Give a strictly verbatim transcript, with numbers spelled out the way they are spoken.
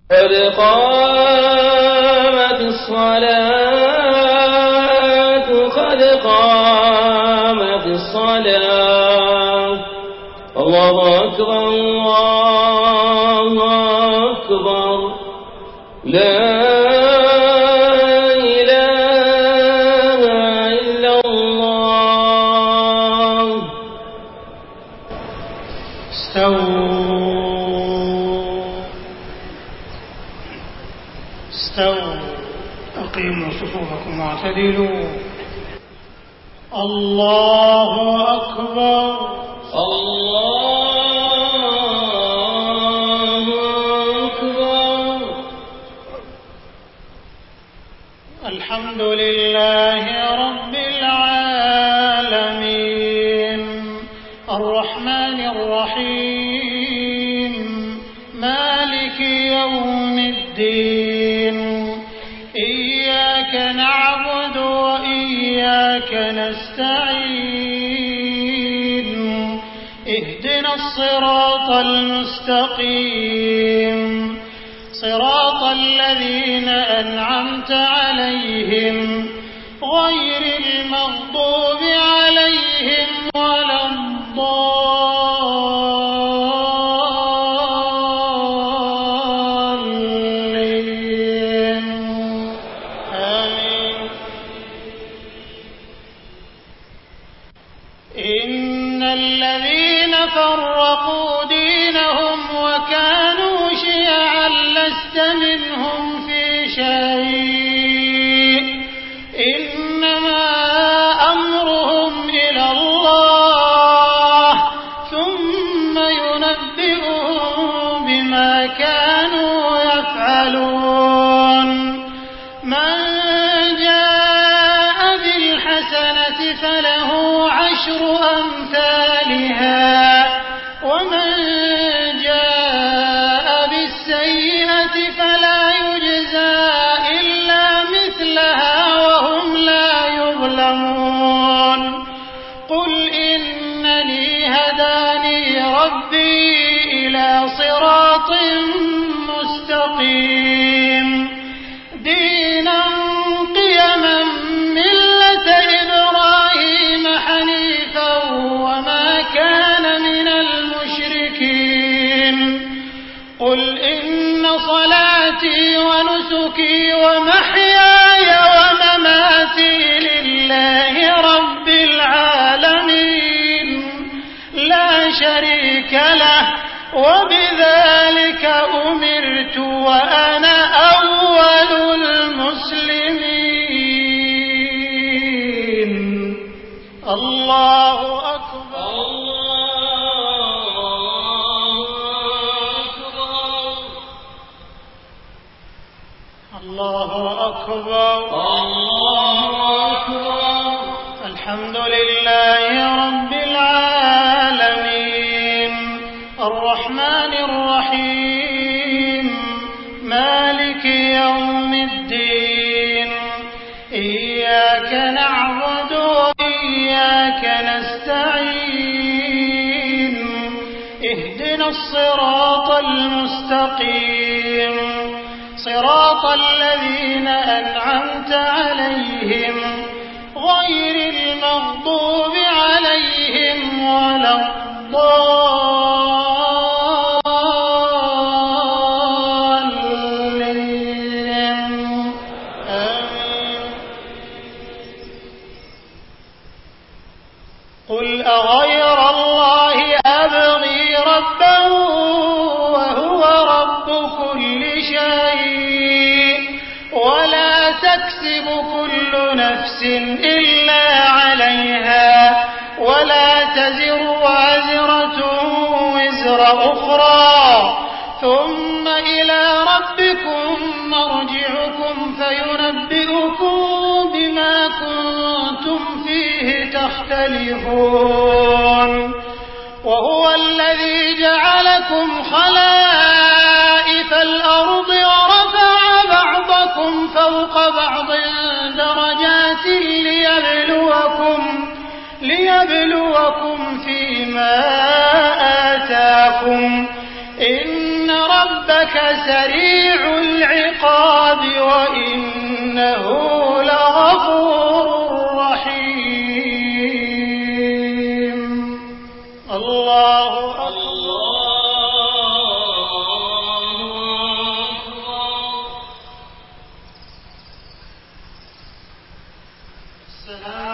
قد قامت الصلاة قد قامت الصلاة الله أكبر الله أكبر لا إله إلا الله. استووا استووا أقيموا صفوفكم واعتدلوا. الله أكبر الله أكبر. الحمد لله رب العالمين الرحمن الرحيم مالك يوم الدين إياك نعبد وإياك نستعين اهدنا الصراط المستقيم صراط الذين أنعمت عليهم غير المغضوب عليهم ولا الضالين آمين. إن الذين فرقوا دينهم وكانوا شيعا لست منهم في شيء إنما أمرهم إلى الله ثم ينبئهم بما كانوا يفعلون. من جاء بالحسنة فله عشر أمثالها ومن جاء بالسيئة فلا يجزى إلا مثلها وهم لا يظلمون. قل إنني هداني ربي إلى صراط مستقيم دينا قيما ملة إبراهيم حنيفا وما كان من المشركين. قل إن صلاتي ونسكي ومحياي ومماتي لله رب العالمين لا شريك له وبذلك أمرت وأنا أول المسلمين. الله أكبر الله أكبر الله أكبر. الحمد لله رب العالمين الرحمن الرحيم مالك يوم الدين إياك نعبد وإياك نستعين اهدنا الصراط المستقيم صراط الذين أنعمت عليهم غير المغضوب عليهم ولا الضالين آمين. قل أغير الله أبغي ربا وهو رب كل شيء ولا تكسب كل نفس إلا عليها ولا تزر وازرة وزر أخرى ثم إلى ربكم مرجعكم فينبئكم بما كنتم فيه تختلفون. وهو الذي جعلكم خلائف الأرض ورفع بعضكم فوق بعض درجات ليبلوكم ليبلوكم فيما آتاكم إن ربك إنك سريع العقاب وإنه لغفور رحيم. الله أكبر. السلام